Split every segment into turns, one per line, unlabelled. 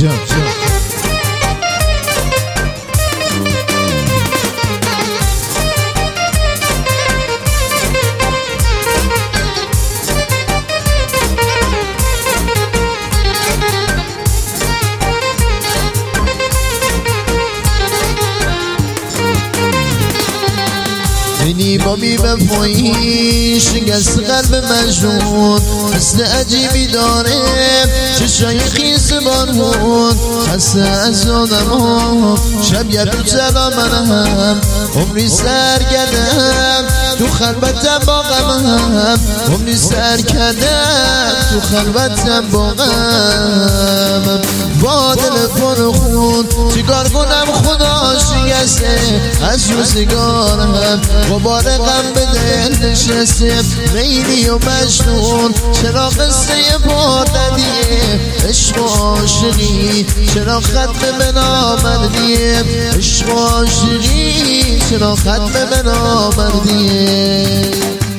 جان
اینی با بی وفایی شکست قلب مجنون مثل عجیبی داره چشای خیس بارون خسته از آدم ها شب یه تو چلا منم عمری سرگردم تو خلوتم با غمم عمری سرگردم تو خلوتم با غمم با دل پر خون چیکار کنم خدا شکسته از روزگارم با بار غم به دل نشسته میلی و مجنون چرا قصه پردردیه عشق و عاشقی چرا ختم به نامردیه عشق و عاشقی چرا ختم به نامردیه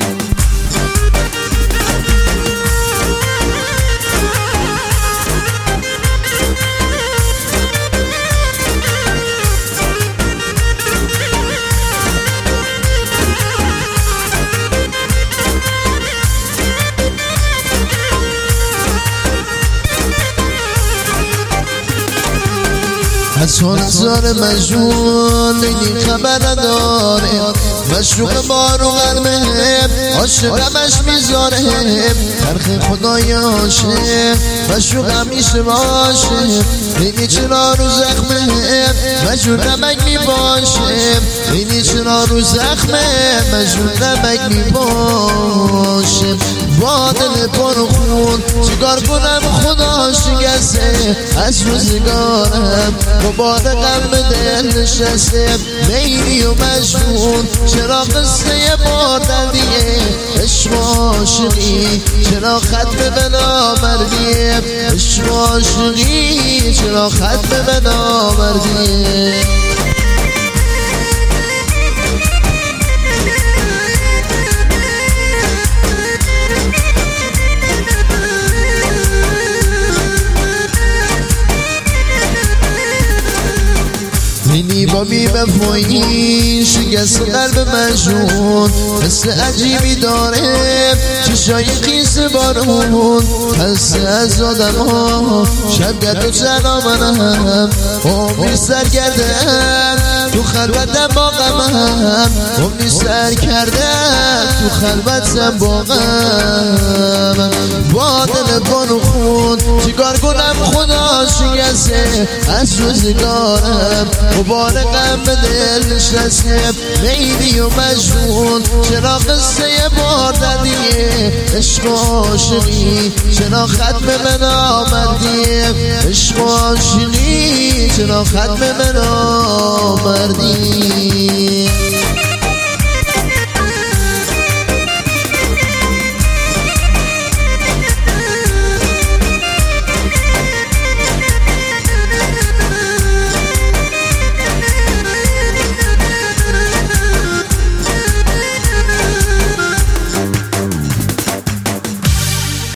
از هزار مجنون دیگه خبر نداره مشروق بارو قلبه عاشقمش میذاره ترخ خدای عاشق مشروق همیشه باشه بینی چرا رو زخمه مجنون نمک میباشه بینی چرا رو زخمه مجنون نمک میباشه با دل پر خون چیکار کنم خدا شکسته از روزگارم با بار غم به دل نشسته میلی و مجنون چرا قصه پردردیه عشق و عاشقی چرا ختم به نامردیه عشق و عاشقی چرا ختم به نامردیه اینی با بی وفایی شکست قلب مجنون مثل عجیبی داره چشای خیس بارون خسته از آدم ها شب گرد و چلا منم عمری سرگردم تو خلوتم با غمم عمری سرگردم تو خلوتم با غمم با دل پر خون چیکار کنم خدا شکسته از روزگارم بار غم به دل نشسته میلی و مجنون چرا قصه پردردیه عشق و عاشقی چرا ختم به نامردیه عشق و عاشقی چرا ختم به نامردیه